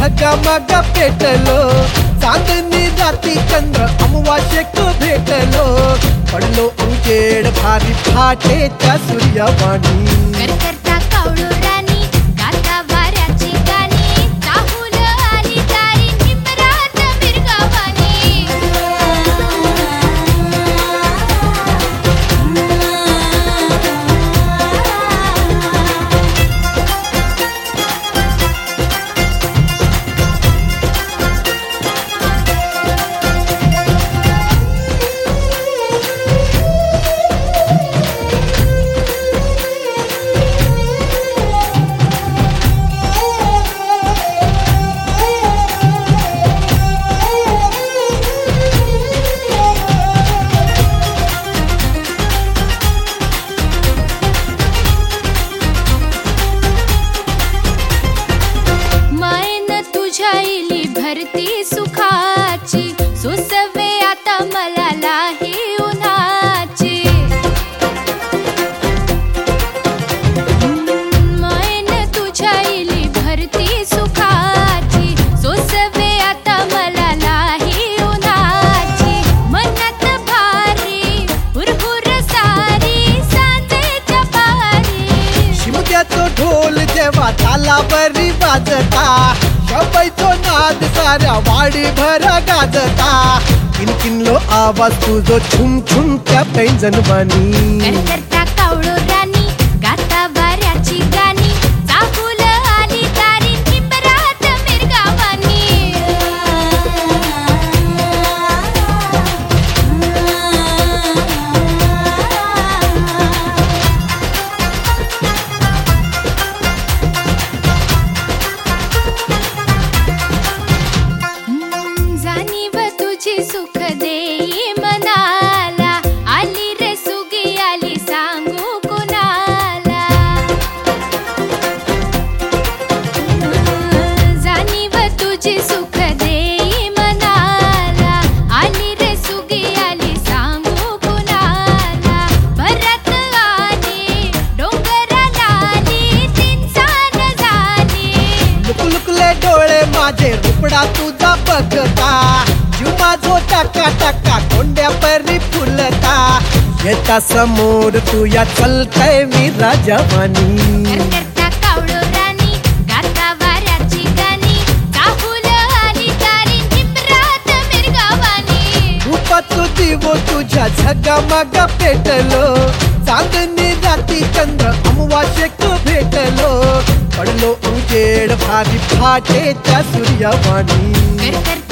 झगमग पेटलो, चांदणी राती चंद्र अमावास्येक भेटलो, पडलो उजेड भारी फाटेच्या सूर्यवाणी. करकरता कावळू राणी गाता वाऱ्याची गाणी, चाहूल आली तारी निमरात मिरगावानी. भरती सुखाची सुसवे आता मला लाही उन्हाची. मैन तुझ्या इली भरती सुखाची सुसवे आता मला लाही उन्हाची. मनात भारी हुरहुर सारी सांजेच्या पारी. शिमग्याचो ढोल जेव्हा झाला बरी वाजता, शबाईचो नाद साऱ्या वाडी भर गाजता. किनकिनलो आवाज तुझो छुम छुम त्या पैंजणवाणी. करकरता कावळू राणी गाता वाऱ्याची गाणी, चाहूल आली तारी निमरात मिरगावानी. जाणीव तुझी सुख देई मनाला, आली रे सुगी आली सांगू कुणाला. जाणीव तुझी सुख देई मनाला, आली रे सुगी आली सांगू कुणाला. भरत आली डोंगराला आली तिन्सान झाली. लुकलुकले डोळे माझे रुपडा तुझा बघता, जीव माझो टाका टाका कोंड्या परी फुलता. येता समोर तुया चलतय मी राजवानी. करकरता कावळू राणी गाता वाऱ्याची गाणी, चाहूल आली तारी निमरात मिरगावानी. रूपाचो दिवो तुझ्या झगमग पेटलो, चांदणी राती चंद्र अमावास्येक भेटलो, पडलो उजेड भारी फाटेच्या सूर्यवाणी. करकरता